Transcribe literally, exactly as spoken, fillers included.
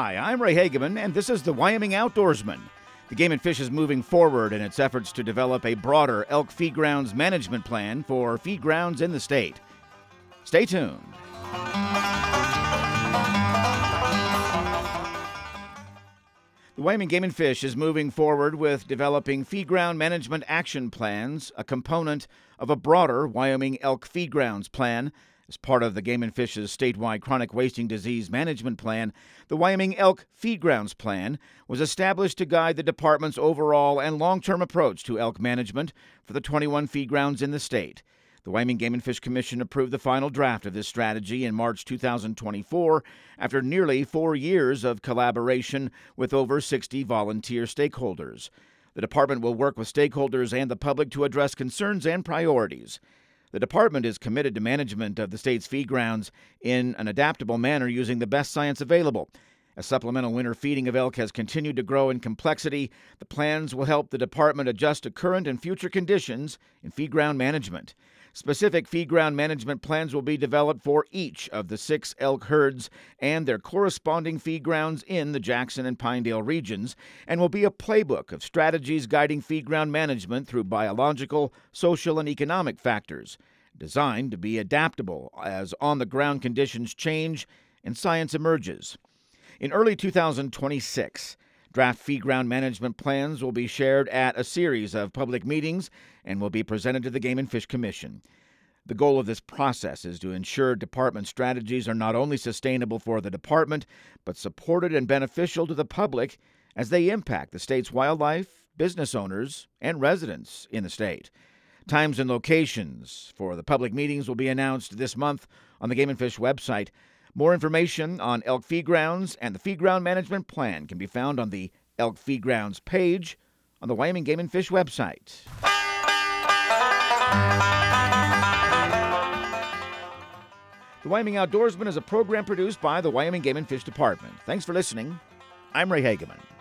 Hi, I'm Ray Hageman, and this is the Wyoming Outdoorsman. The Game and Fish is moving forward in its efforts to develop a broader elk feed grounds management plan for feed grounds in the state. Stay tuned. The Wyoming Game and Fish is moving forward with developing feed ground management action plans, a component of a broader Wyoming elk feed grounds plan. As part of the Game and Fish's statewide chronic wasting disease management plan, the Wyoming Elk Feed Grounds Plan was established to guide the department's overall and long-term approach to elk management for the twenty-one feed grounds in the state. The Wyoming Game and Fish Commission approved the final draft of this strategy in March two thousand twenty-four after nearly four years of collaboration with over sixty volunteer stakeholders. The department will work with stakeholders and the public to address concerns and priorities. The department is committed to management of the state's feed grounds in an adaptable manner using the best science available. As supplemental winter feeding of elk has continued to grow in complexity, the plans will help the department adjust to current and future conditions in feed ground management. Specific feed ground management plans will be developed for each of the six elk herds and their corresponding feed grounds in the Jackson and Pinedale regions, and will be a playbook of strategies guiding feed ground management through biological, social, and economic factors, designed to be adaptable as on-the-ground conditions change and science emerges. In early two thousand twenty-six, draft feed ground management plans will be shared at a series of public meetings and will be presented to the Game and Fish Commission. The goal of this process is to ensure department strategies are not only sustainable for the department, but supported and beneficial to the public as they impact the state's wildlife, business owners, and residents in the state. Times and locations for the public meetings will be announced this month on the Game and Fish website. More information on elk feed grounds and the feed ground management plan can be found on the Elk Feed Grounds page on the Wyoming Game and Fish website. The Wyoming Outdoorsman is a program produced by the Wyoming Game and Fish Department. Thanks for listening. I'm Ray Hageman.